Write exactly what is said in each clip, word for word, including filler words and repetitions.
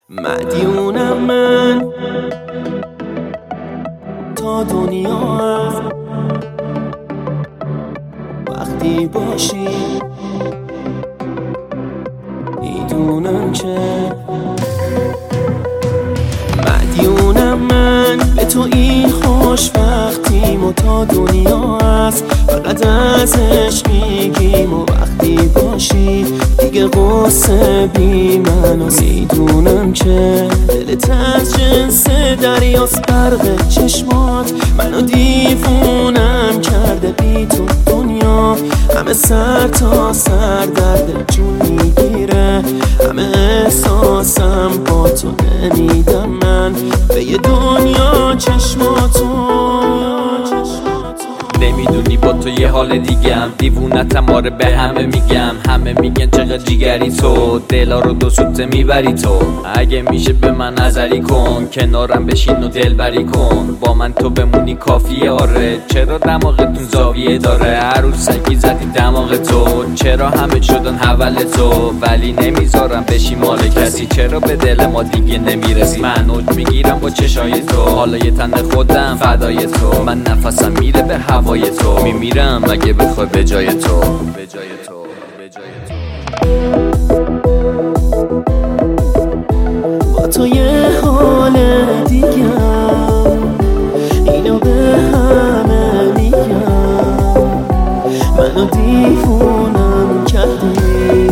مدیونم من تا دنیا هست وقتی باشی میدونم که مدیونم من به تو این خوشبختیم و تا دنیا هست فقط ازش میگیم و وقتی باشی دیگه قصه بی من و میدونم که دلت از جنس دریاست برق چشمات منو دیوونم کرده بی تو دنیا همه سر تا سر درد جون میگیره همه احساسم با تو نمیدم من به یه دنیا چشماتو نمیدونی با تو یه حال دیگم دیوونتم آره به همه میگم همه میگن چقدر جیگری تو دلا رو دو سوته میبری تو اگه میشه به من نظری کن کنارم بشین و دلبری کن با من تو بمونی کافیه آره چرا دماغتون زاویه داره عروسکی زدی دماغ تو چرا همه شدن حول تو ولی نمیذارم بشی مال کسی چرا به دل ما دیگه نمیرسی من اوج میگیرم با چشای تو حالا یه تن خودم فدای تو من نفسم میره به هوای تو میمیرم اگه بخوای به جای تو به جای تو به جای تو با تو یه حال دیگم اینو به همه میگم منو دیوونم کردی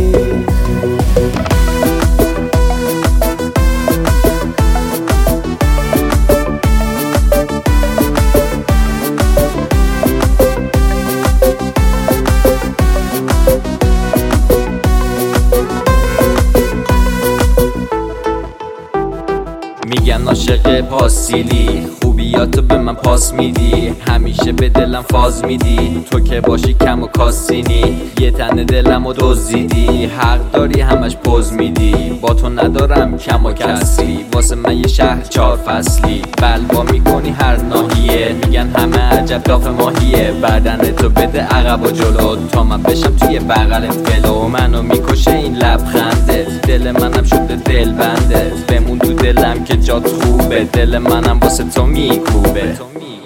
میگن عاشق پاسیلی خوبیاتو به من پاس میدی همیشه به دلم فاز میدی تو که باشی کم و کاسینی یه تن دلم و دزدیدی حق داری همش پوز میدی با تو ندارم کم و کسی واسه من یه شهر چهار فصلی بلوا میکنی هر ناحیه میگن همه عجب داف ماهیه بدن تو بده عقب و جلو تا من بشم توی بغلت فلو منو میکشه این لبخندت دل منم شده دل بندت بمون تو دلم که جات خوبه دل منم واسه تو میکوبه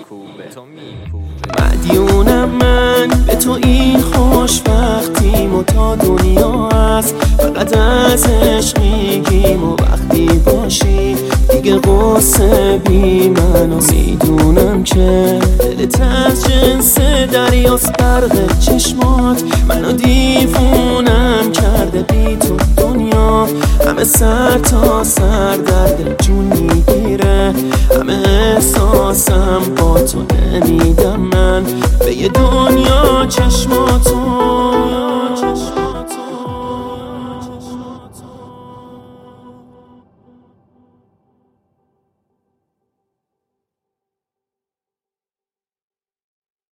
مدیونم من به تو این خوشبختیم و تا دنیا هست فقط ازش میگیم و وقتی باشی دیگه قصه بی من و میدونم که دلت از جنس دریاست برق چشمات منو دیوونم کرده بی تو دنیا همه سر تا سر درد جون میگیره همه احساسم با تو نمیدم